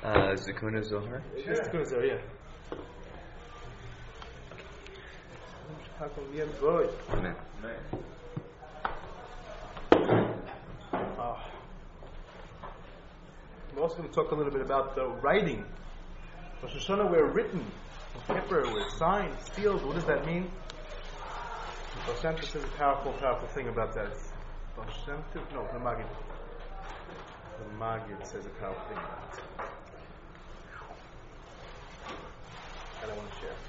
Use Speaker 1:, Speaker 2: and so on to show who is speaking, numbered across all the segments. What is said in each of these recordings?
Speaker 1: Zakuna Zohar?
Speaker 2: Just Zakuna Zohar, yeah.
Speaker 1: Amen.
Speaker 2: We're also going to talk a little bit about the writing. Rosh Hashanah, we're written. Paper, we're signed, sealed. What does that mean? Baal Shem Tov says a powerful thing about that. Baal Shem Tov? No, the Maggid. The Maggid says a powerful thing about it. And I want to share.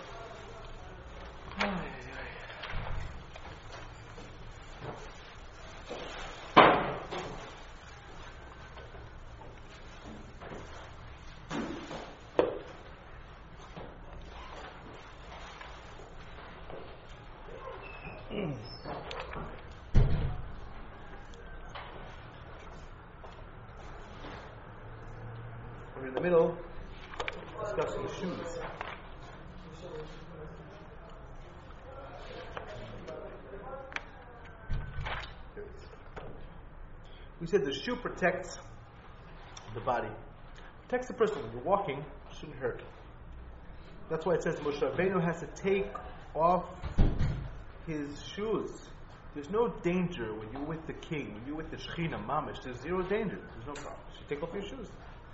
Speaker 2: We're in the middle discussing shoes. We said the shoe protects the body, protects the person. When you're walking, it shouldn't hurt. That's why it says Moshe Rabbeinu has to take off his shoes. There's no danger when you're with the king, when you're with the Shekhinah, Mamish. There's zero danger. There's no problem. You take off your shoes.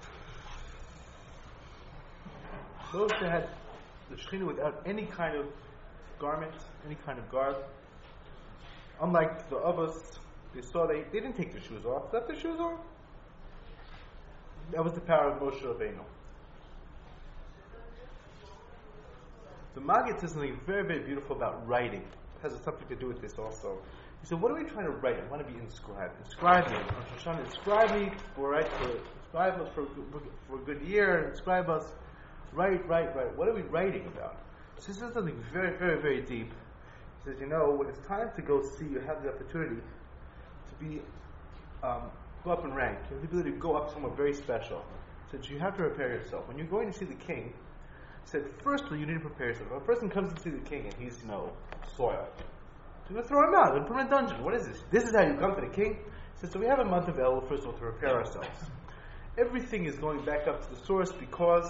Speaker 2: Those that had the Shekhinah without any kind of garment, any kind of garb, unlike the others, they didn't take their shoes off. Left their shoes on. That was the power of Moshe Rabbeinu. The Maggid says something very, very beautiful about writing. It has something to do with this also. He said, what are we trying to write? I want to be inscribed. Inscribe me. Rosh Hashanah, inscribe me inscribe us for a good year. Inscribe us. Write. What are we writing about? So this is something very, very, very deep. He says, when it's time to go see, you have the opportunity to be go up in rank. You have the ability to go up somewhere very special. So you have to prepare yourself. When you're going to see the king, he said, firstly, you need to prepare yourself. When a person comes to see the king and he's, soil, you're going to throw him out and put him in a dungeon. What is this? This is how you come to the king? He said, so we have a month of Elul, first of all, to prepare ourselves. Everything is going back up to the source because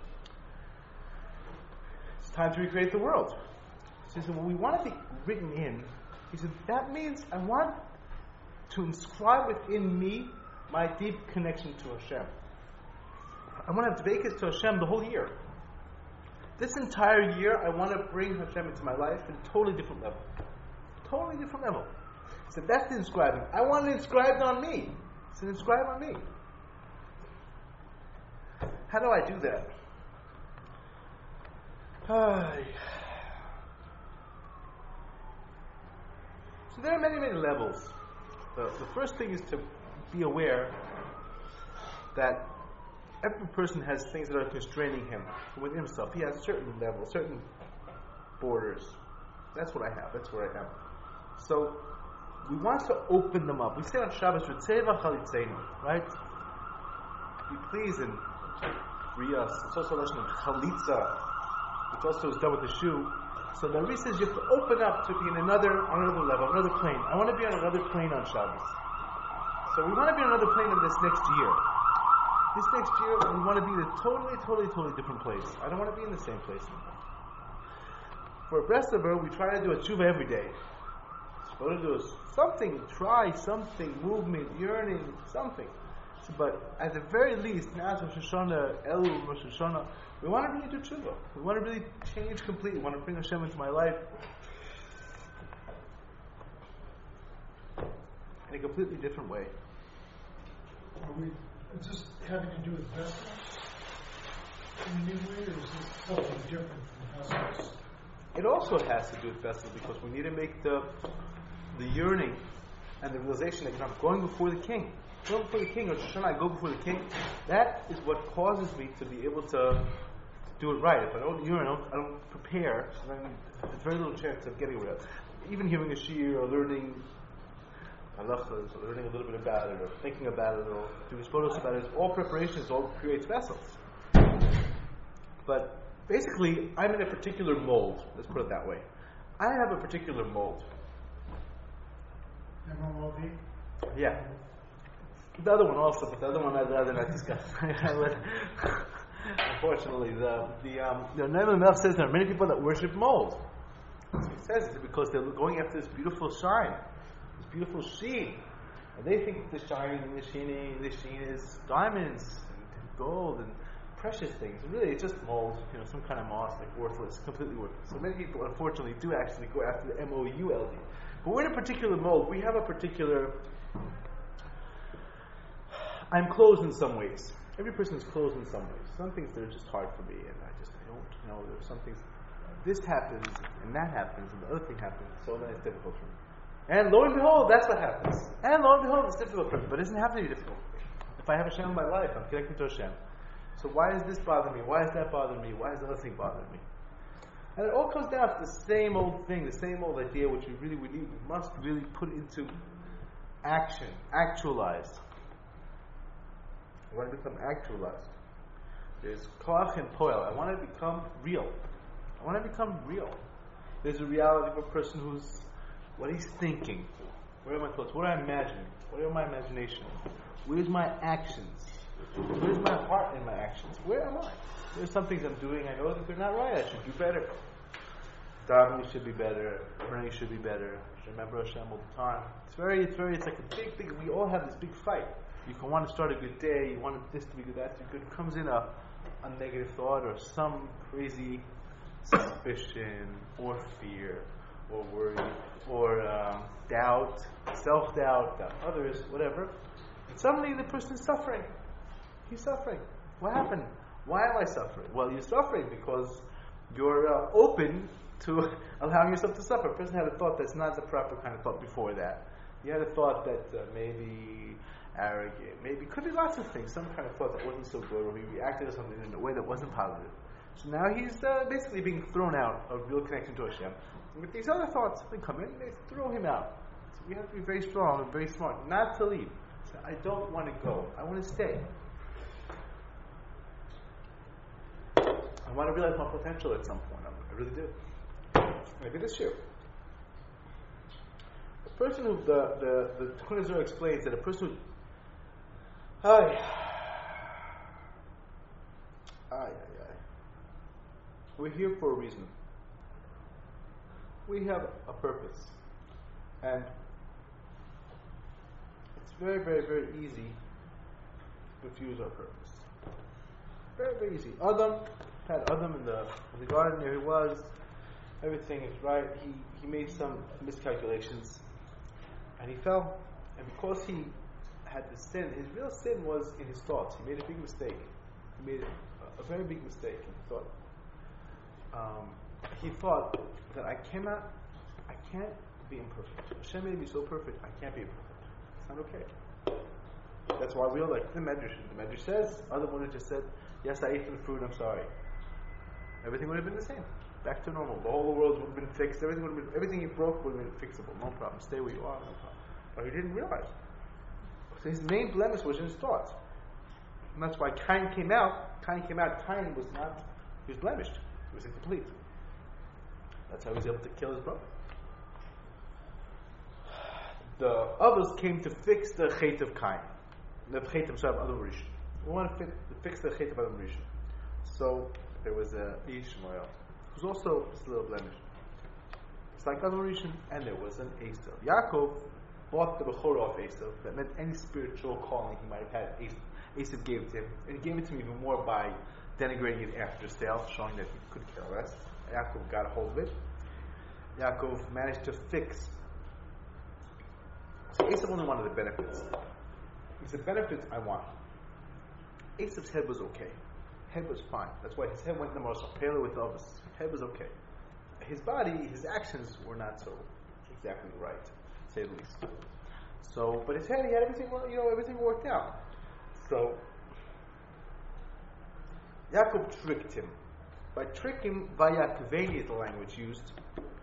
Speaker 2: it's time to recreate the world. So he said, when we want to be written in, he said, that means I want to inscribe within me my deep connection to Hashem. I want to have dveikus to Hashem the whole year. This entire year, I want to bring Hashem into my life at a totally different level. Totally different level. He said, that's the inscribing. I want it inscribed on me. He said, inscribe on me. How do I do that? So there are many, many levels. The first thing is to be aware that every person has things that are constraining him within himself. He has certain levels, certain borders. That's what I have. That's where I am. So we want to open them up. We say on Shabbos, right? Be pleased and free us. It's also a lesson of chalitza, which also is done with the shoe. So the Ri says you have to open up to be on another level, another plane. I want to be on another plane on Shabbos. So we want to be on another plane in this next year. This next year, we want to be in a totally different place. I don't want to be in the same place anymore. For a Brestover, we try to do a tshuva every day. So what to do is something, try something, movement, yearning, something. So, but at the very least, now Rosh Hashanah, Elul, Rosh Hashanah, we want to really do tshuva. We want to really change completely. We want to bring Hashem into my life in a completely different way.
Speaker 3: Is this having to do with vessels in a new way, or is this something different from vessels?
Speaker 2: It also has to do with vessels because we need to make the yearning and the realization that I'm going before the king. Going before the king, or should I go before the king? That is what causes me to be able to do it right. If I don't yearn, I don't prepare, then there's very little chance of getting it. Even hearing a shiur or learning halachas, or learning a little bit about it, or thinking about it, or doing photos about it, all preparations, all creates vessels. But basically, I'm in a particular mold. Let's put it that way. I have a particular mold.
Speaker 3: MOLD?
Speaker 2: Yeah. The other one also, but the other one I'd rather not discuss. Unfortunately, the Nevi'im Melech says there are many people that worship mold. So he says it's because they're going after this beautiful shine, this beautiful sheen. And they think the shining and the sheen is diamonds and gold and precious things. And really, it's just mold, some kind of moss, like worthless, completely worthless. So many people, unfortunately, do actually go after the M-O-U-L-D. But we're in a particular mold. We have a particular... I'm closed in some ways. Every person is closed in some ways. Some things that are just hard for me, and I don't know. There's some things... This happens, and that happens, and the other thing happens, so then it's difficult for me. And lo and behold, that's what happens. And lo and behold, it's difficult for me. But it doesn't have to be difficult. If I have Hashem in my life, I'm connected to Hashem. So why does this bother me? Why does that bother me? Why does the other thing bother me? And it all comes down to the same old thing, the same old idea, which we must really put into action, actualized. I want to become actualized. There's koach and poel. I want to become real. I want to become real. There's a reality of a person who's what he's thinking. Where are my thoughts? What am I imagining? What are my imagination? Where's my actions? Where's my heart in my actions? Where am I? There's some things I'm doing. I know that they're not right. I should do better. Davening should be better. Praying should be better. Remember Hashem all the time. It's like a big. We all have this big fight. You can want to start a good day. You want this to be good, that to be good. It comes in a negative thought or some crazy suspicion or fear or worry or doubt, self-doubt, others, whatever. And suddenly the person is suffering. He's suffering. What happened? Why am I suffering? Well, you're suffering because you're open to allowing yourself to suffer. A person had a thought that's not the proper kind of thought before that. You had a thought that maybe arrogant, maybe could be lots of things. Some kind of thought that wasn't so good, or he reacted to something in a way that wasn't positive. So now he's basically being thrown out of real connection to Hashem. With these other thoughts, they come in, they throw him out. So we have to be very strong and very smart, not to leave. So I don't want to go. I want to stay. I want to realize my potential at some point. I really do. Maybe this year. The person who the Tikkun Zohar explains that a person who we're here for a reason. We have a purpose. And it's very, very, very easy to confuse our purpose. Very, very easy. Adam had Adam in the garden, there he was. Everything is right. He made some miscalculations. And he fell. And because he had the sin, his real sin was in his thoughts. He made a big mistake. He made a very big mistake in thought. He thought that I can't be imperfect. Hashem made me so perfect, I can't be imperfect. It's not okay. That's why we all like the Medrash. The Medrash says, other would have just said, yes, I ate from the fruit, I'm sorry. Everything would have been the same. Back to normal. The whole world would have been fixed. Everything he broke would have been fixable. No problem. Stay where you are, no problem. But he didn't realize. So his main blemish was in his thoughts. And that's why Cain came out. Cain was not, he was blemished. He was incomplete. That's how he was able to kill his brother. The others came to fix the Chet of Cain. The Chet of Adam Rishon. We want to fix the Chet of Adam Rishon. So there was a Ishmael, who's also just a little blemish. It's like Adam Rishon, and there was an Esav. Yaakov bought the Bechorah of Esav. That meant any spiritual calling he might have had, Esav gave it to him. And he gave it to him even more by denigrating it after the sale, showing that he could care less. Yaakov got a hold of it. Yaakov managed to fix. So Esav only wanted the benefits. He said, benefits I want. Esav's head was okay. Head was fine. That's why his head went in the most paler with the others. Head was okay. His body, his actions were not so exactly right, to say the least. So, but his head, he had everything, everything worked out. So, Yaakov tricked him. By tricking, Vayakveni is the language used.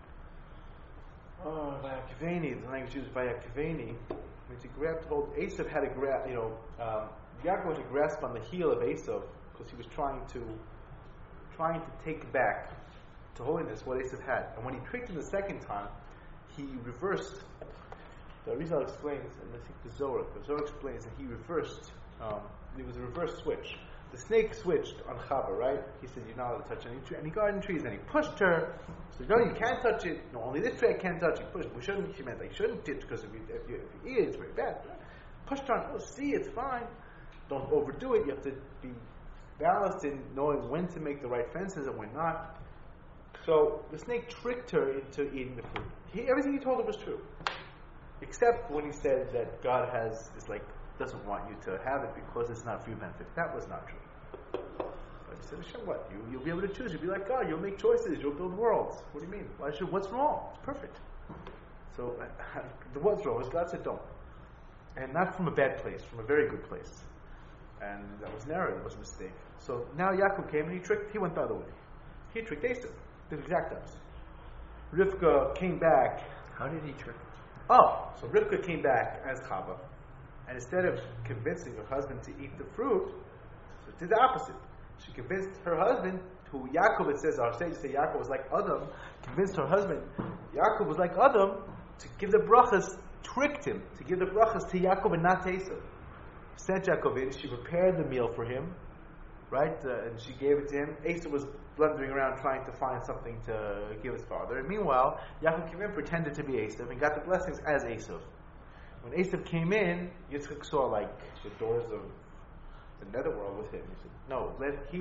Speaker 2: Vayakveni, the language used, Vayakveni, means he grabbed hold. Esav had a grab, Yaakov had a grasp on the heel of Esav because he was trying to take back to holiness what Esav had. And when he tricked him the second time, he reversed The Arizal explains, and I think the Zohar explains that he reversed, it was a reverse switch. The snake switched on Chava, right? He said, you're not allowed to touch any garden trees, and he pushed her. So, no, you can't touch it. No, only this tree I can't touch. He pushed. She meant like, shouldn't touch, because if you eat it, it's very bad. Pushed her on, oh, see, it's fine. Don't overdo it. You have to be balanced in knowing when to make the right fences and when not. So, the snake tricked her into eating the fruit. Everything he told her was true. Except when he said that God doesn't want you to have it because it's not for your benefit. That was not true. But he said, Hashem, what? You'll be able to choose. You'll be like God. You'll make choices. You'll build worlds. What do you mean? What's wrong? It's perfect. So, what's wrong is God said don't. And not from a bad place, from a very good place. And that was an error. That was a mistake. So now Yaakov came and he went the other way. He tricked Esau. Did the exact opposite. Rivka came back.
Speaker 1: How did he trick?
Speaker 2: So Rivka came back as Chava, and instead of convincing her husband to eat the fruit, she did the opposite. She convinced her husband, who Yaakov, it says, our sages say Yaakov was like Adam, convinced her husband, Yaakov was like Adam, to give the brachas, tricked him, to give the brachas to Yaakov and not to Esau. Sent Yaakov in, she prepared the meal for him, right, and she gave it to him. Esau was blundering around trying to find something to give his father. And meanwhile, Yaakov came in, pretended to be Esav, and got the blessings as Esav. When Esav came in, Yitzchak saw like the doors of the netherworld with him. He said, no,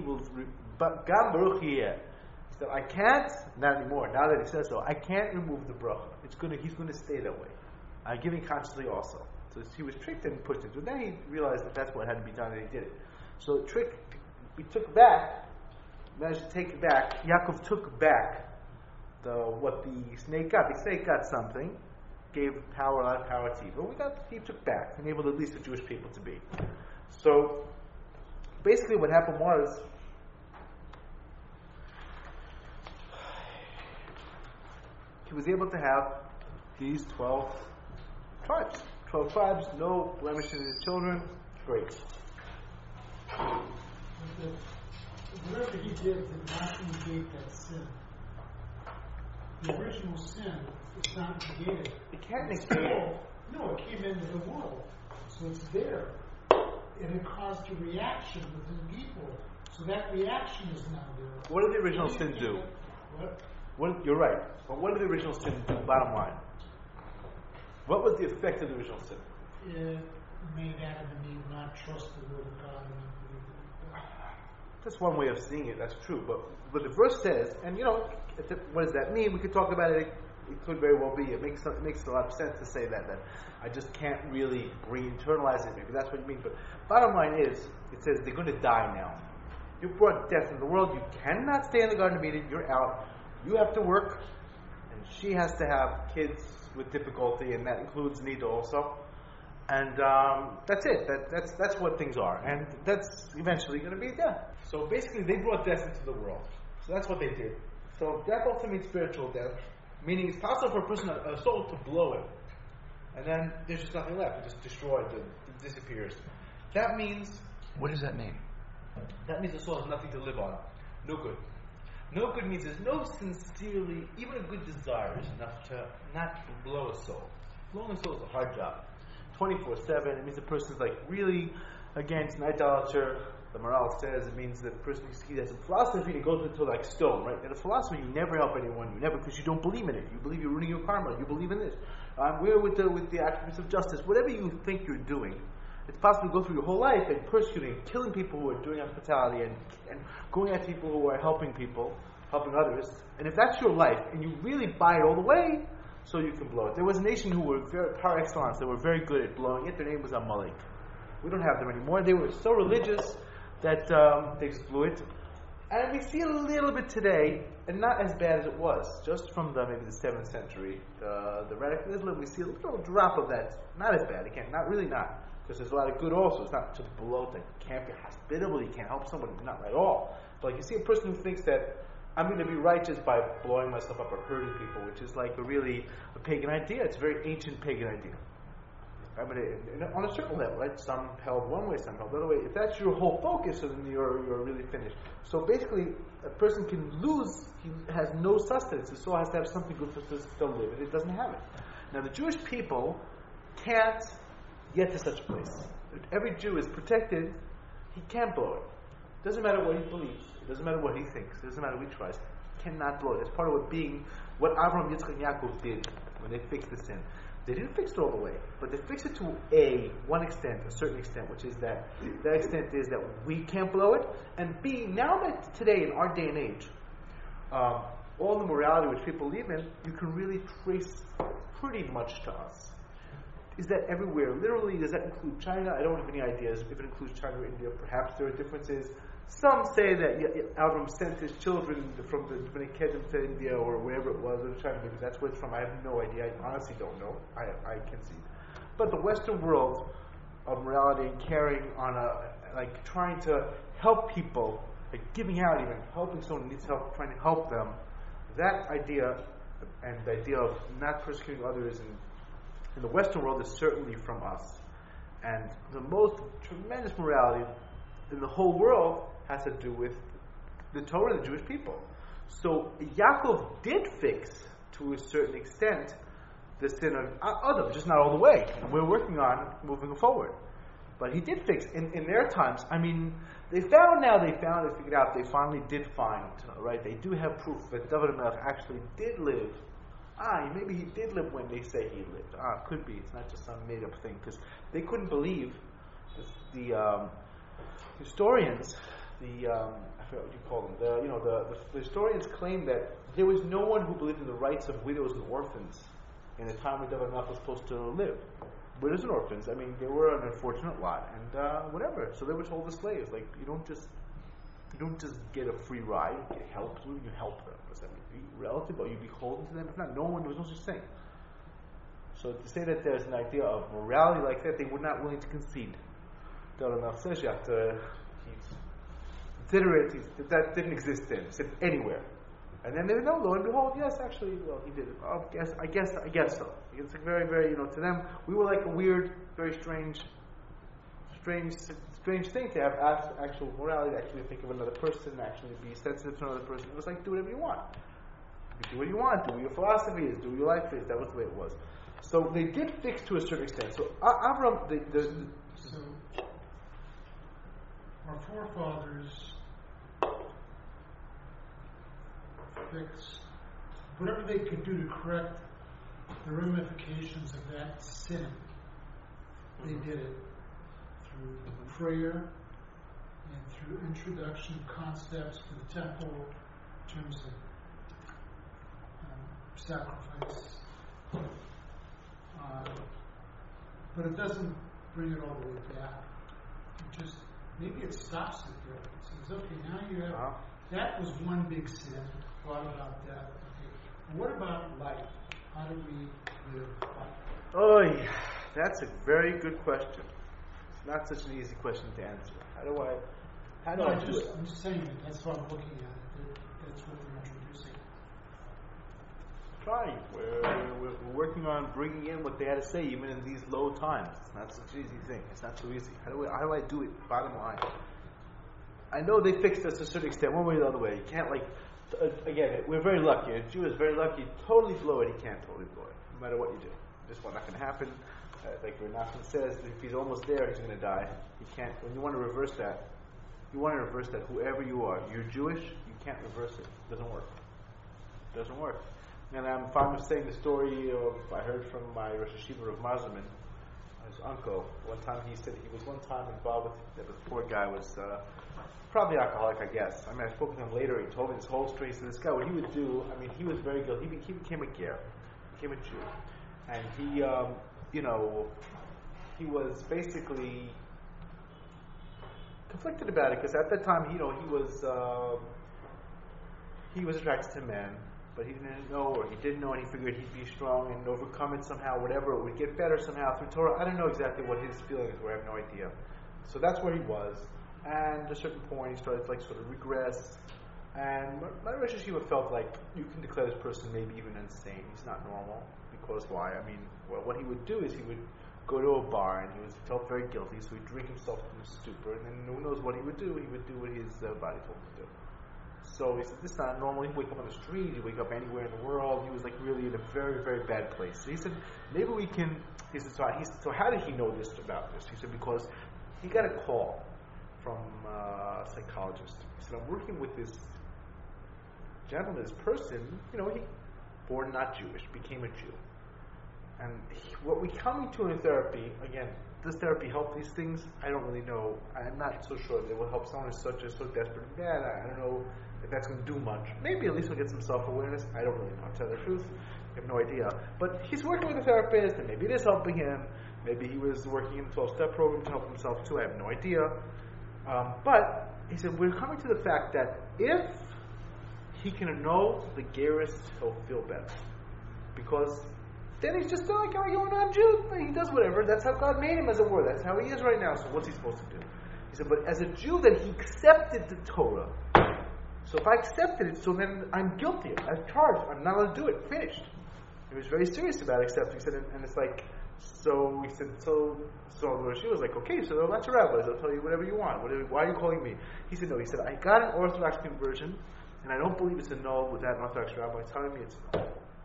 Speaker 2: but Gam Baruch Yeh. He said, I can't, not anymore, now that he says so, I can't remove the bracha. He's going to stay that way. I'm giving consciously also. So he was tricked and pushed into it. Then he realized that that's what had to be done, and he did it. So the trick, he took back, managed to take it back. Yaakov took back what the snake got. The snake got something, gave a lot of power to evil. He took back, enabled at least the Jewish people to be. So basically, what happened was he was able to have these 12 tribes. 12 tribes, no blemish in his children. Great.
Speaker 3: Whatever he did not negate that sin. The original sin is not negated.
Speaker 2: It can't negate it.
Speaker 3: No, it came into the world. So it's there. And it caused a reaction within people. So that reaction is now there.
Speaker 2: What did the original sin do?
Speaker 3: What?
Speaker 2: You're right. But what did the original sin do, bottom line? What was the effect of the original sin?
Speaker 3: It made Adam and Eve not trust the word of God and not believe in God.
Speaker 2: That's one way of seeing it, that's true. But the verse says, and what does that mean? We could talk about it. It could very well be. It makes a lot of sense to say that I just can't really internalize it. Maybe that's what you mean. But bottom line is, it says they're going to die now. You brought death into the world. You cannot stay in the Garden of Eden. You're out. You have to work, and she has to have kids with difficulty, and that includes Nida also. And that's it. That's what things are, and that's eventually going to be death. So basically, they brought death into the world. So that's what they did. So death also means spiritual death, meaning it's possible for a person, a soul, to blow it, and then there's just nothing left. It just destroys. It disappears. That means.
Speaker 1: What does that mean?
Speaker 2: That means the soul has nothing to live on. No good. No good means there's no sincerely, even a good desire is enough to not blow a soul. Blowing a soul is a hard job. 24/7, it means the person's like really against an idolater. The morale says it means that the person, he has a philosophy that goes into like stone, right? And a philosophy, you never help anyone, because you don't believe in it. You believe you're ruining your karma, you believe in this. We're with the attributes of justice. Whatever you think you're doing, it's possible to go through your whole life and persecuting, killing people who are doing hospitality and going at people who are helping others. And if that's your life, and you really buy it all the way, so you can blow it. There was a nation who were par excellence, they were very good at blowing it. Their name was Amalek. We don't have them anymore. They were so religious that they just blew it. And we see a little bit today, and not as bad as it was, just from maybe the 7th century. The radicalism, we see a little drop of that. Not as bad, again, not. Because there's a lot of good also. It's not just below that you can't be hospitable, you can't help somebody, not at all. But like you see a person who thinks that I'm going to be righteous by blowing myself up or hurting people, which is like a pagan idea. It's a very ancient pagan idea. I mean, on a certain level, right? Some held one way, some held the other way. If that's your whole focus, then you're really finished. So basically, a person can lose, he has no sustenance. His soul has to have something good to still live, and it doesn't have it. Now, the Jewish people, can't get to such a place. If every Jew is protected, he can't blow it. Doesn't matter what he believes. It doesn't matter what he thinks. It doesn't matter what he tries. He cannot blow it. It's part of what Avraham, Yitzchak, and Yaakov did when they fixed the sin. They didn't fix it all the way, but they fixed it to one extent, a certain extent, which is that extent is that we can't blow it, and B, now that today in our day and age, all the morality which people believe in, you can really trace pretty much to us. Is that everywhere? Literally, does that include China? I don't have any ideas if it includes China or India. Perhaps there are differences. Some say that Avram sent his children from the Bnei Kedem to India or wherever it was, or China, maybe that's where it's from. I have no idea. I honestly don't know. I can see. But the Western world of morality and caring on trying to help people, like giving out even, helping someone who needs help, trying to help them, that idea and the idea of not persecuting others in the Western world is certainly from us. And the most tremendous morality in the whole world has to do with the Torah and the Jewish people. So Yaakov did fix, to a certain extent, the sin of Adam, just not all the way. And we're working on moving forward. But he did fix. In their times, I mean, they figured out, they finally did find, right? They do have proof that David HaMelech actually did live. Maybe he did live when they say he lived. Could be. It's not just some made-up thing. Because they couldn't believe the historians, I forget what you call them, the historians claim that there was no one who believed in the rights of widows and orphans in the time when David HaMelech was supposed to live. Widows and orphans, I mean, they were an unfortunate lot, and whatever. So they were told the slaves, like, you don't just get a free ride, you get help. Who do you help them? Does that mean? Are you relative? Are you beholden to them? If not, there was no such thing. So to say that there's an idea of morality like that, they were not willing to concede. David HaMelech says you have to consider it, that didn't exist then. He said anywhere. And then they would know, lo and behold, yes, actually, well, he did it. I guess so. It's like very, very, to them, we were like a weird, very strange thing to have actual morality, to actually think of another person, actually be sensitive to another person. It was like, do whatever you want. Do what you want, do what your philosophy is, do what your life is. That was the way it was. So they did fix to a certain extent. So Avram,
Speaker 3: So our forefathers fixed whatever they could do to correct the ramifications of that sin. They did it through prayer and through introduction of concepts to the temple in terms of sacrifice. But it doesn't bring it all the way back. It just, maybe it stops it there. It says, okay, now you have, that was one big sin, brought about death. Okay. What about life? How do we live life?
Speaker 2: Oh, that's a very good question. It's not such an easy question to answer. I'm
Speaker 3: just saying that that's what I'm looking at. That's what we're introducing.
Speaker 2: Trying. We're working on bringing in what they had to say, even in these low times. It's not such an easy thing. It's not so easy. How do I do it? Bottom line. I know they fixed us to a certain extent, one way or the other way. You can't again, we're very lucky. A Jew is very lucky. Totally blow it, he can't totally blow it, no matter what you do. This one not going to happen. Like Renachman says, if he's almost there, he's going to die. He can't. When you want to reverse that, whoever you are, you're Jewish, you can't reverse it. It doesn't work. It doesn't work. And I'm fond of saying the story I heard from my Rosh Hashiva of Mazerman, his uncle. One time he said he was one time involved with, the poor guy was probably alcoholic, I guess. I mean, I spoke to him later. He told me this whole story. So this guy, what he would do, I mean, he was very good. He became a ger, became a Jew. And he, he was basically conflicted about it because at that time, he was attracted to men, but he didn't know, or he didn't know, and he figured he'd be strong and overcome it somehow, whatever. It would get better somehow through Torah. I don't know exactly what his feelings were. I have no idea. So that's where he was. And at a certain point, he started to sort of regress. And my Rosh Hashiva felt like you can declare this person maybe even insane. He's not normal. Because why? I mean, what he would do is he would go to a bar and he felt very guilty, so he'd drink himself into stupor, and then who knows what he would do? He would do what his body told him to do. So he said, this is not normal. He'd wake up on the street, he'd wake up anywhere in the world. He was like really in a very, very bad place. So he said, maybe we can, he said, so how did he know this about this? He said, because he got a call from a psychologist. He said, I'm working with this gentleman, this person, he born not Jewish, became a Jew. And what we come to in therapy, again, does therapy help these things? I don't really know. I'm not so sure that it will help someone who's so desperate and bad. I don't know if that's going to do much. Maybe at least we'll get some self-awareness. I don't really know, to tell the truth. I have no idea. But he's working with a therapist, and maybe it is helping him. Maybe he was working in a 12-step program to help himself too. I have no idea. But he said, we're coming to the fact that if he can know the gerist, he'll feel better. Because then he's just like a non-Jew. He does whatever. That's how God made him, as it were. That's how he is right now. So what's he supposed to do? He said, but as a Jew, then he accepted the Torah. So if I accepted it, so then I'm guilty. I'm charged. I'm not allowed to do it. Finished. He was very serious about accepting. He said, and it's like, so he said, so she was like, okay, so they're not your rabbis. I'll tell you whatever you want. Why are you calling me? He said, no. He said, I got an Orthodox conversion, and I don't believe it's a no with that Orthodox rabbi telling me it's a no.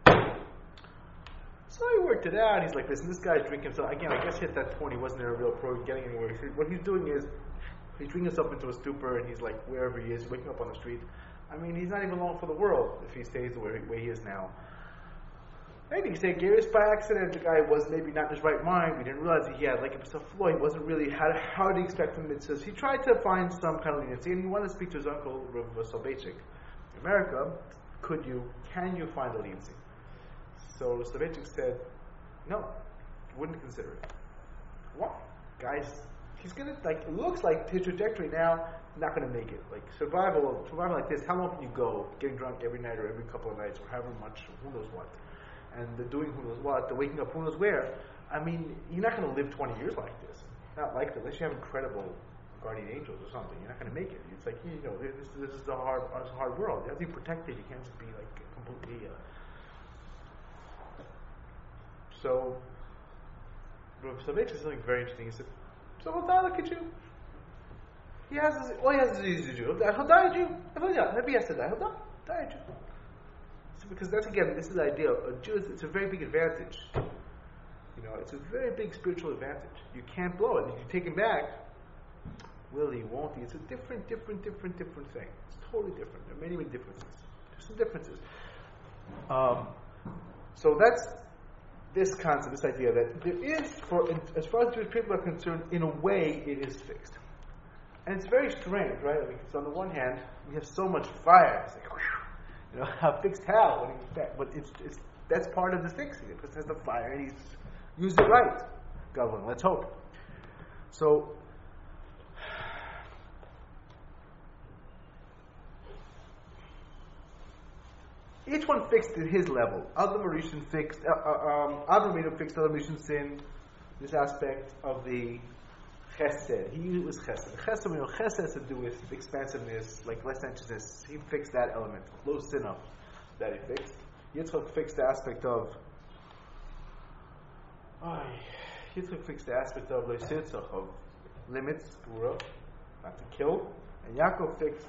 Speaker 2: So he worked it out. He's like, listen, this guy's drinking. So again, I guess at that point he wasn't in a real pro getting anywhere. He said, what he's doing is he's drinking himself into a stupor, and he's like wherever he is, waking up on the street. I mean, he's not even long for the world if he stays the way he is now. Maybe you say Garris by accident. The guy was maybe not in his right mind. We didn't realize he had like a flaw. He wasn't really how did he expect the mitzvahs? He tried to find some kind of leniency, and he wanted to speak to his uncle Rav Soloveitchik. In America, can you find a leniency? So Soloveitchik said, no, wouldn't consider it. Why? Guys, he's gonna it looks like his trajectory now, not gonna make it. Like survival like this, how long can you go? Getting drunk every night or every couple of nights or however much, who knows what. And the doing who knows what, the waking up who knows where. I mean, you're not gonna live 20 years like this. Not like this, unless you have incredible guardian angels or something. You're not gonna make it. It's like, this is a hard world. You have to be protected. You can't just be like completely So, Rav Soloveitchik said something very interesting. He said, so he'll die like a Jew. All he has is he's a Jew. He'll die a Jew. If he has to die, he'll die a Jew. So because this is the idea. A Jew, it's a very big advantage. It's a very big spiritual advantage. You can't blow it. If you take him back, will he, won't he? It's a different thing. It's totally different. There are many, many differences. There's some differences. So that's this concept, this idea that there is, as far as Jewish people are concerned, in a way, it is fixed. And it's very strange, right? I mean, because on the one hand, we have so much fire. It's like, how fixed how? But that's part of the fixing it, because there's the fire, and he's used it right. God willing, let's hope. So, each one fixed at his level. Adam Rishon fixed, Avraham fixed Adam Rishon sin, this aspect of the chesed. He was chesed. Chesed has to do with expansiveness, like licentiousness. He fixed that element. Low sin up that he fixed. Yitzchak fixed the aspect of of limits, not to kill. And Yaakov fixed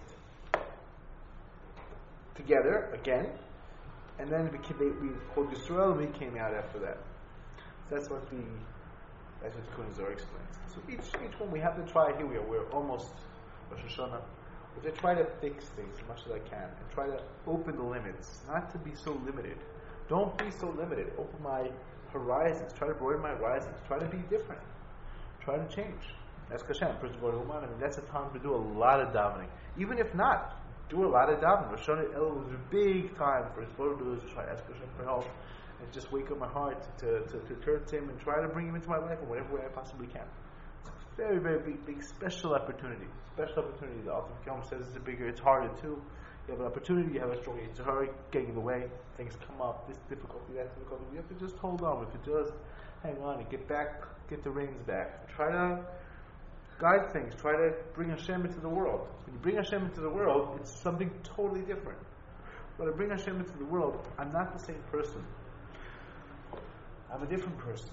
Speaker 2: together again, and then we called Yisrael, and we came out after that. So that's what the Kuhn Zohar explains. So each one we have to try. Here we're almost Rosh Hashanah. We have to try to fix things as much as I can, and try to open the limits, not to be so limited. Don't be so limited. Open my horizons. Try to broaden my horizons. Try to be different. Try to change. Ask Hashem. First of all, that's a time to do a lot of davening. Even if not, do a lot of davening. Rosh Hashanah Elul is a big time for his photo to do is try to ask Hashem for help and just wake up my heart to turn to him and try to bring him into my life in whatever way I possibly can. It's a very, very big special opportunity. Special opportunity. The Alter Kelm says it's harder too. You have an opportunity, you have a strong Yitzhak getting in the way, things come up, this difficulty, that difficulty. You have to just hold on. We have to just hang on and get the reins back. Try to guide things. Try to bring Hashem into the world. When you bring Hashem into the world, it's something totally different. When I bring Hashem into the world, I'm not the same person. I'm a different person.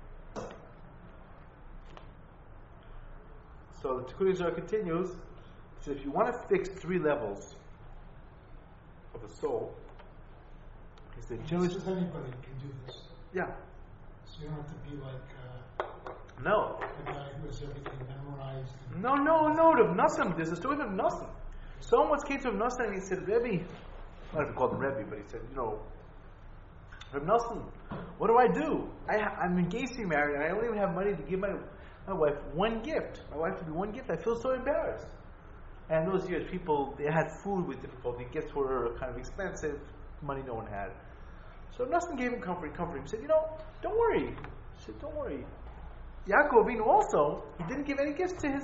Speaker 2: So the Tikkun Zohar continues. So if you want to fix 3 levels of the soul, he said,
Speaker 3: This is anybody can do this.
Speaker 2: yeah,
Speaker 3: So you don't have to be like
Speaker 2: no.
Speaker 3: a guy who has everything memorized.
Speaker 2: No, Rav Nosson, there's a story of Rav Nosson. Someone once came to Rav Nosson and he said, Rebbe, I don't know if he called him Rebbe, but he said, Rav Nosson, what do I do? I'm engaged to be married and I don't even have money to give my wife one gift. My wife would be one gift. I feel so embarrassed. And in those years, they had food with difficulty. Gifts were kind of expensive. Money no one had. So Rav Nosson gave him comfort. He said, don't worry. He said, don't worry. Yaakov Avinu also, he didn't give any gifts to his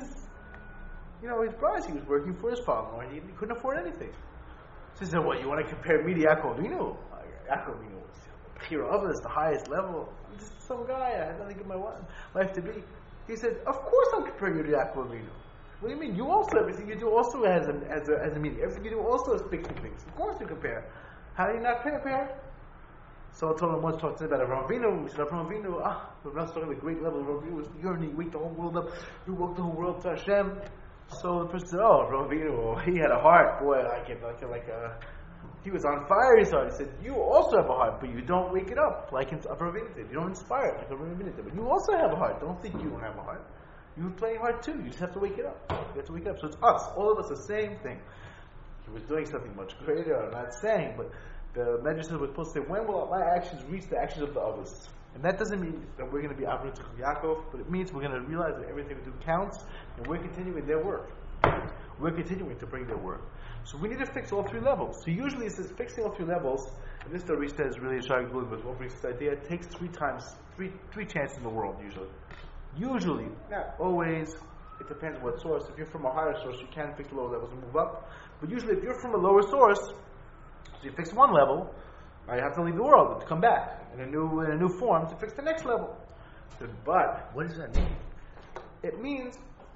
Speaker 2: brides. He was working for his father, and he couldn't afford anything. So he said, "What, you want to compare me to Yaakov Avinu? Yaakov Avinu was the hero of us, the highest level. I'm just some guy. I had nothing in my life to be." He said, "Of course I'm comparing you to Yaakov Avinu. What do you mean? You also, everything you do also has a meaning. Everything you do also is fixing things. Of course you compare. How do you not compare?" Someone told him once, talking about Avraham Avinu. He said, Avraham Avinu, we're not talking about the great level. Avraham Avinu was yearning, he waked the whole world up. He woke the whole world to Hashem. So the person said, Avraham Avinu, he had a heart. Boy, he was on fire, he said. He said, you also have a heart, but you don't wake it up like Avraham Avinu did. You don't inspire it like Avraham Avinu did. But you also have a heart. Don't think you don't have a heart. You have plenty of heart too. You just have to wake it up. You have to wake it up. So it's us. All of us the same thing. He was doing something much greater. I'm not saying, but the Medrash was supposed to say, when will my actions reach the actions of the others? And that doesn't mean that we're going to be Avraham Yitzchak Yaakov, but it means we're going to realize that everything we do counts, and we're continuing their work. We're continuing to bring their work. So we need to fix all 3 levels. So usually it says fixing all 3 levels, and this Darish says really a Shari Gulid, but what brings this idea, it takes 3 chances in the world, usually. Not always. It depends what source. If you're from a higher source, you can fix the lower levels and move up. But usually if you're from a lower source, so you fix one level, now you have to leave the world to come back in a new form to fix the next level. But
Speaker 1: What does that mean?
Speaker 2: it means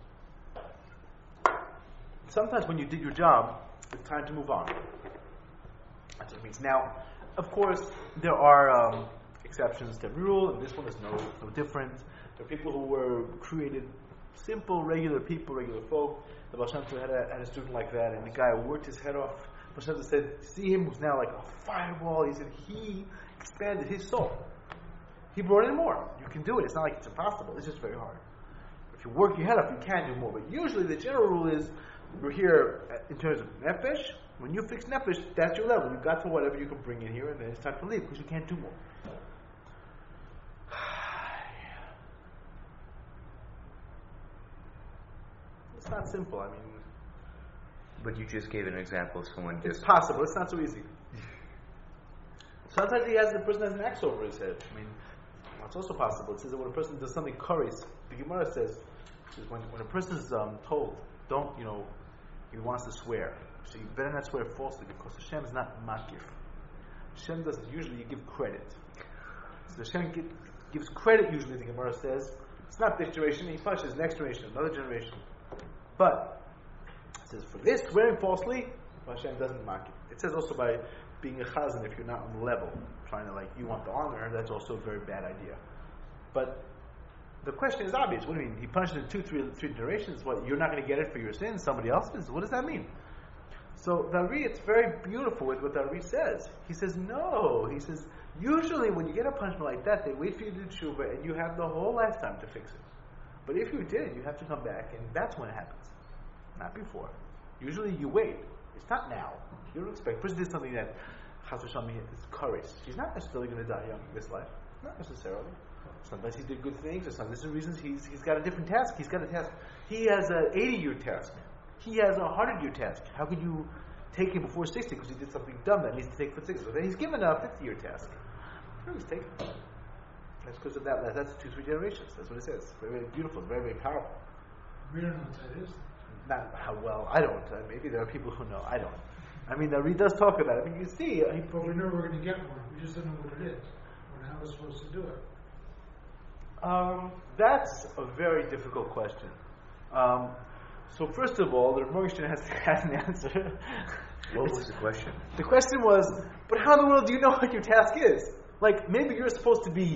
Speaker 2: sometimes when you did your job, it's time to move on. That's what it means. Now, of course, there are exceptions to every rule, and this one is no different. There are people who were created simple, regular people, regular folk. The Baal Shem Tov had a student like that, and the guy worked his head off. Baal Shem Tov said, see him who's now like a fireball. He said he expanded his soul. He brought in more. You can do it. It's not like it's impossible. It's just very hard. If you work your head off, you can do more. But usually the general rule is, we're here in terms of nefesh. When you fix nefesh, that's your level. You got to whatever you can bring in here, and then it's time to leave because you can't do more. It's not simple. I mean,
Speaker 1: But you just gave an example of someone
Speaker 2: it's
Speaker 1: just...
Speaker 2: possible. It's not so easy. Sometimes the person has an axe over his head. I mean, it's also possible. It says that when a person does something kares, the Gemara says when a person is told, don't, he wants to swear. So you better not swear falsely because Hashem is not makif. Hashem doesn't usually give credit. So Hashem gives credit usually, the Gemara says. It's not this generation, he punishes next generation, another generation. But it says for this, swearing falsely, Hashem doesn't makif. It says also by being a chazan, if you're not on the level, trying to you want the honor, that's also a very bad idea. But the question is obvious. What do you mean? He punished in 2, 3 generations. What, you're not going to get it for your sins? Somebody else is? What does that mean? So the Ari, it's very beautiful with what the Ari says. He says, no. He says, usually when you get a punishment like that, they wait for you to do tshuva, and you have the whole lifetime to fix it. But if you did, you have to come back, and that's when it happens. Not before. Usually you wait. It's not now. You don't expect. Person did something that Chas v'Shalom is courage. He's not necessarily going to die young in this life. Not necessarily. Sometimes he did good things, or sometimes there's reasons he's got a different task. He's got a task. He has an 80-year task. He has a 100-year task. How could you take him before 60 because he did something dumb that needs to take for 60? So then he's given a 50-year task. He's taken. That's because of that. That's 2, 3 generations. That's what it says. Very, very beautiful. Very, very powerful.
Speaker 3: We don't know what that is.
Speaker 2: Not how well. I don't. Maybe there are people who know. I don't. I mean, the Reed does talk about it. I mean, you see.
Speaker 3: But we know we're going to get one. We just don't know what it is. Or how we're supposed to do it.
Speaker 2: That's a very difficult question. So first of all, the Morgenstern has an answer.
Speaker 1: What was the question?
Speaker 2: The question was, but how in the world do you know what your task is? Maybe you're supposed to be,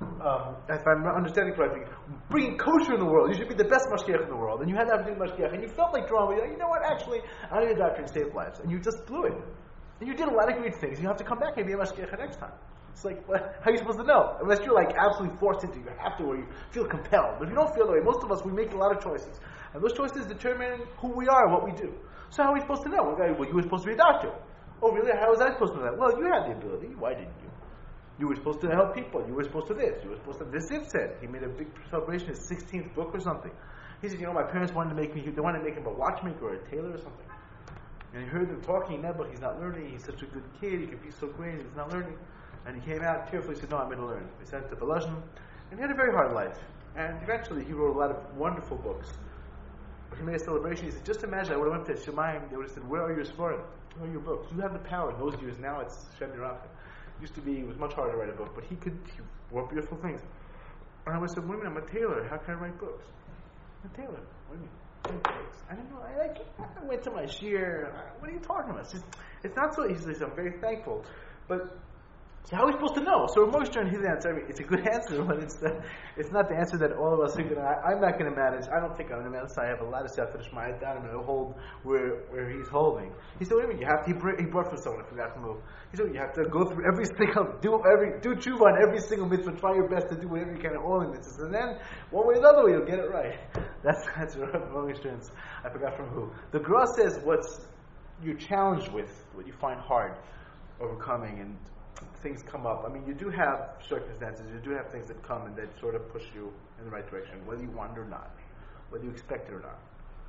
Speaker 2: if I'm understanding correctly, bringing kosher in the world. You should be the best mashgiach in the world. And you had that opportunity mashgiach, and you felt like drawing. You're like, you know what? Actually, I need a doctor and save lives. And you just blew it. And you did a lot of great things. You have to come back and be a mashgiach next time. It's like, how are you supposed to know? Unless you're like absolutely forced into it. You have to, or you feel compelled. But if you don't feel that way, most of us, we make a lot of choices. And those choices determine who we are and what we do. So how are we supposed to know? Well, you were supposed to be a doctor. Oh, really? How was I supposed to know that? Well, you had the ability. Why didn't you? You were supposed to help people. You were supposed to this. You were supposed to this. Ziv said he made a big celebration, his 16th book or something. He said, my parents wanted to make me. They wanted to make him a watchmaker or a tailor or something. And he heard them talking. Nebuch, he's not learning. He's such a good kid. He could be so great. He's not learning. And he came out tearfully. He said, "No, I'm going to learn." He sent to Belazhin, and he had a very hard life. And eventually, he wrote a lot of wonderful books. But he made a celebration. He said, "Just imagine, I would have went to Shemayim. They would have said, 'Where are your Sforim? Where are your books? You have the power.' In those years, now it's Shem Yerachim. Used to be, it was much harder to write a book, but he wrote beautiful things. And I would say, "Women, I'm a tailor. How can I write books?" I'm a tailor. What do you mean? I don't know. I went to my shir. What are you talking about? It's not so. He says, "I'm very thankful," but. So how are we supposed to know? So Moshe and his answer, it's a good answer, but it's not the answer that all of us are going to. I'm not going to manage. I don't think I'm going to manage. I have a lot of stuff that I'm going to hold where he's holding. He said, "Wait a minute, you have to." He brought for someone. I forgot to move. He said, "You have to go through every single, do tshuva on every single mitzvah. Try your best to do whatever you can on all the mitzvahs, and then one way or the other way you'll get it right." That's Moshe. I forgot from who. The Gra says what's you're challenged with, what you find hard overcoming, and things come up. I mean, you do have circumstances, you do have things that come and that sort of push you in the right direction, whether you want it or not, whether you expect it or not.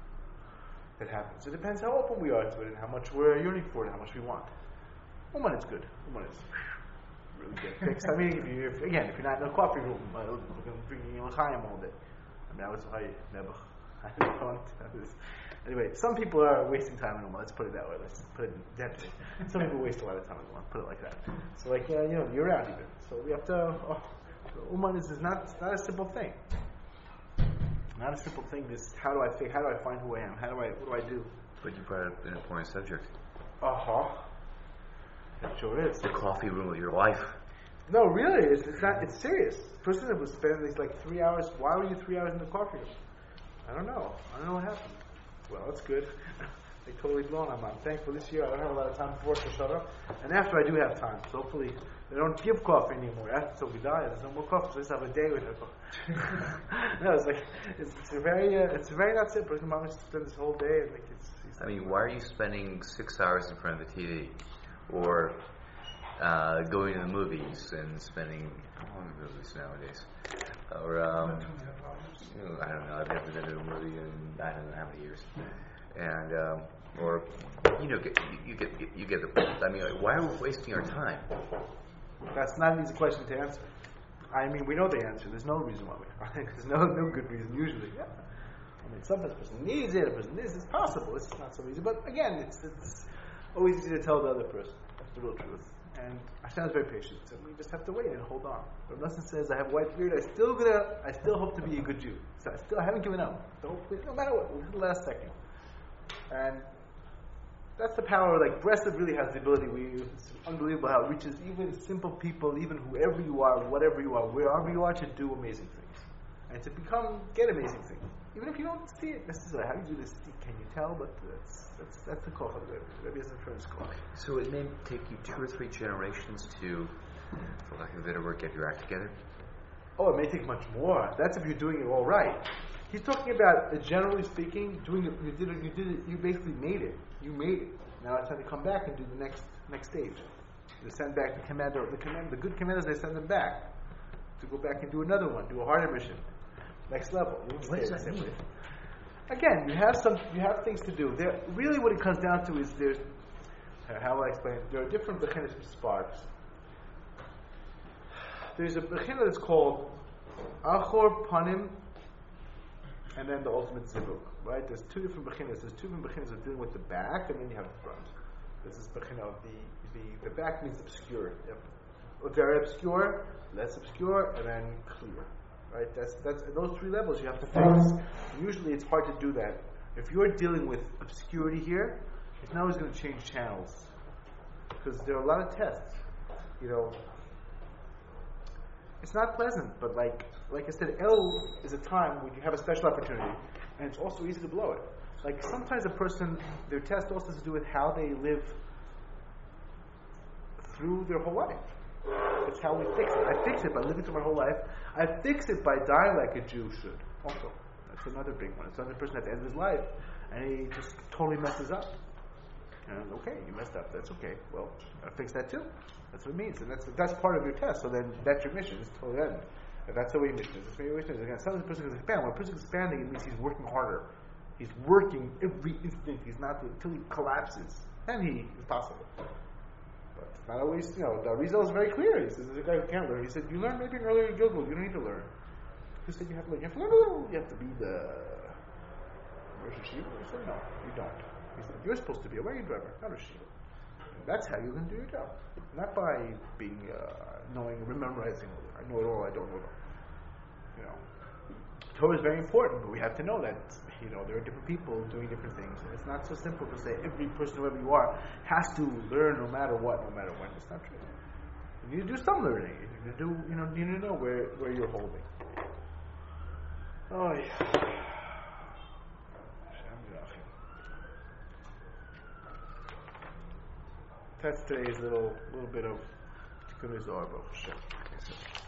Speaker 2: It happens. It depends how open we are to it and how much we're yearning for it and how much we want. When it's good. When it's really get fixed. I mean, if you're not in a coffee room, we're going to bring you l'chaim all day. I mean, I was never. Anyway, some people are wasting time in Ummah. Let's put it that way. Let's put it gently. Some people waste a lot of time in Ummah. Put it like that. So, you're out even. So we have to. Ummah is not a simple thing. Not a simple thing. This how do I think? How do I find who I am? What do I do?
Speaker 1: But you brought up an important subject.
Speaker 2: It sure is.
Speaker 1: The coffee room of your life.
Speaker 2: No, really, it's not. It's serious. Person that was spending these 3 hours. Why were you 3 hours in the coffee room? I don't know what happened. Well, it's good. They totally blown. I'm thankful this year. I don't have a lot of time before Shoshana, and after I do have time. So hopefully they don't give coffee anymore. After we die, there's no more coffee. So I just have a day with her coffee. No, it's a very not simple. Mom used to spend this whole day and
Speaker 1: why are you spending 6 hours in front of the TV, or going to the movies and spending how long are movies nowadays? Or I don't know. I've never been to a movie in I don't know how many years, and you get the point. I mean, why are we wasting our time?
Speaker 2: That's not an easy question to answer. I mean, we know the answer. There's no reason why there's no good reason usually. Yeah. I mean, sometimes a person needs it. A person needs it. It's possible. It's not so easy. But again, it's always easy to tell the other person. That's the real truth. And Hashem is very patient, so we just have to wait and hold on. But Lesson says, "I have a white beard. I still hope to be a good Jew. So I haven't given up. No matter what, we'll do the last second." And that's the power. Breslov really has the ability. It's unbelievable how it reaches even simple people, even whoever you are, whatever you are, wherever you are, to do amazing things and to get amazing things. Even if you don't see it necessarily, how you do this, can you tell? But that's the koch of the Rebbe. The Rebbe is a friend's koch.
Speaker 1: So it may take you 2 or 3 generations to, for lack of a better word, get your act together?
Speaker 2: Oh, it may take much more. That's if you're doing it all right. He's talking about, generally speaking, doing it. You did it. You basically made it. You made it. Now it's time to come back and do the next stage. They send back the commander. The good commanders, they send them back to go back and do another one, do a harder mission, next level.
Speaker 1: What does that mean?
Speaker 2: Again, you have things to do. Really, what it comes down to is how will I explain it? There are different bechinas sparks. There's a bechina that's called achor panim, and then the ultimate zivuk. Right? There's 2 different bechinas. There's 2 different bechinas of dealing with the back, and then you have the front. This is bechina of the back means obscure. Very obscure, less obscure, and then clear. Right? That's those 3 levels you have to fix. Usually it's hard to do that. If you're dealing with obscurity here, it's not always going to change channels. Because there are a lot of tests. It's not pleasant, but like I said, El is a time when you have a special opportunity, and it's also easy to blow it. Like sometimes a person, their test also has to do with how they live through their whole life. It's how we fix it. I fix it by living through my whole life. I fix it by dying like a Jew should. Also, that's another big one. It's another person at the end of his life, and he just totally messes up. And okay, you messed up. That's okay. Well, I fix that too. That's what it means, and that's part of your test. So then that's your mission. It's totally end. And that's the way mission is. That's the way mission is. Again, sometimes a person is expanding. When a person is expanding, it means he's working harder. He's working every instant. He's not until he collapses. And he is possible. But it's not always, the Arizal is very clear. He says, there's a guy who can't learn. He said, you learn maybe earlier in Gilgul. You don't need to learn. Who said you have to learn? You have to learn a little. You have to be the Rosh Hashiva. He said, no, you don't. He said, you're supposed to be a wagon driver, not a Shiva. That's how you're going to do your job. Not by being, knowing, memorizing. I know it all, I don't know it all. Torah is very important, but we have to know that, there are different people doing different things. And it's not so simple to say every person, whoever you are, has to learn no matter what, no matter when. It's not true. You need to do some learning. You need to know where you're holding. Oh, yeah. That's today's little bit of Tikkun Zohar, Baruch Hashem.